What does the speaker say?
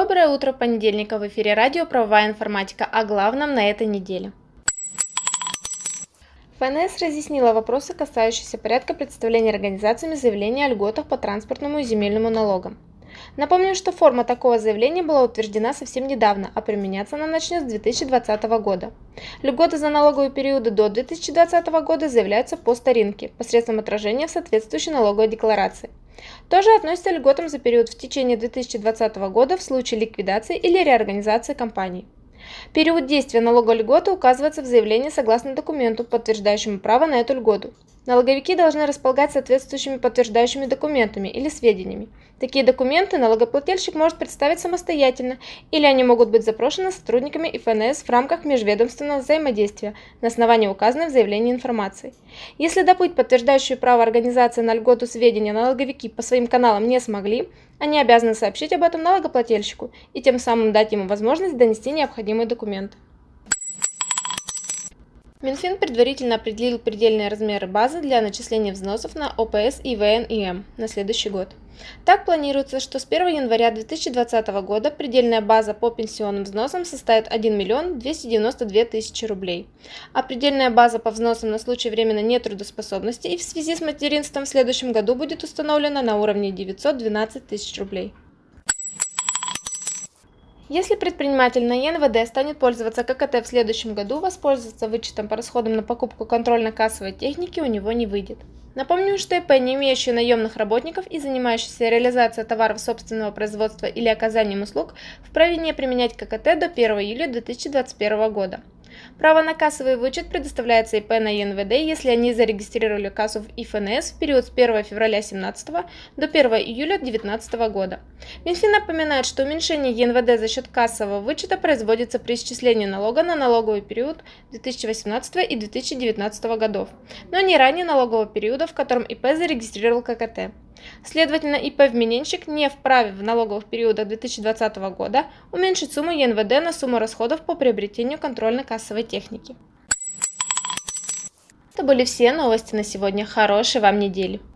Доброе утро, понедельника, в эфире радио «Правовая информатика», о главном на этой неделе. ФНС разъяснила вопросы, касающиеся порядка представления организациями заявления о льготах по транспортному и земельному налогам. Напомню, что форма такого заявления была утверждена совсем недавно, а применяться она начнет с 2020 года. Льготы за налоговые периоды до 2020 года заявляются по старинке, посредством отражения в соответствующей налоговой декларации. Тоже относится к льготам за период в течение 2020 года в случае ликвидации или реорганизации компании. Период действия налоговой льготы указывается в заявлении согласно документу, подтверждающему право на эту льготу. Налоговики должны располагать соответствующими подтверждающими документами или сведениями. Такие документы налогоплательщик может представить самостоятельно, или они могут быть запрошены сотрудниками ФНС в рамках межведомственного взаимодействия на основании указанной в заявлении информации. Если добыть подтверждающие право организации на льготу сведения налоговики по своим каналам не смогли, они обязаны сообщить об этом налогоплательщику и тем самым дать ему возможность донести необходимые документы. Минфин предварительно определил предельные размеры базы для начисления взносов на ОПС, ИВН и М на следующий год. Так планируется, что с 1 января 2020 года предельная база по пенсионным взносам составит 1 миллион 292 тысячи рублей, а предельная база по взносам на случай временной нетрудоспособности и в связи с материнством в следующем году будет установлена на уровне 912 тысяч рублей. Если предприниматель на ЕНВД станет пользоваться ККТ в следующем году, воспользоваться вычетом по расходам на покупку контрольно-кассовой техники у него не выйдет. Напомню, что ИП, не имеющие наемных работников и занимающиеся реализацией товаров собственного производства или оказанием услуг, вправе не применять ККТ до 1 июля 2021 года. Право на кассовый вычет предоставляется ИП на ЕНВД, если они зарегистрировали кассу в ИФНС в период с 1 февраля 2017 до 1 июля 2019 года. Минфин напоминает, что уменьшение ЕНВД за счет кассового вычета производится при исчислении налога на налоговый период 2018 и 2019 годов, но не ранее налогового периода, в котором ИП зарегистрировал ККТ. Следовательно, ИП-вмененщик не вправе в налоговых периодах 2020 года уменьшить сумму ЕНВД на сумму расходов по приобретению контрольно-кассовой техники. Это были все новости на сегодня. Хорошей вам недели!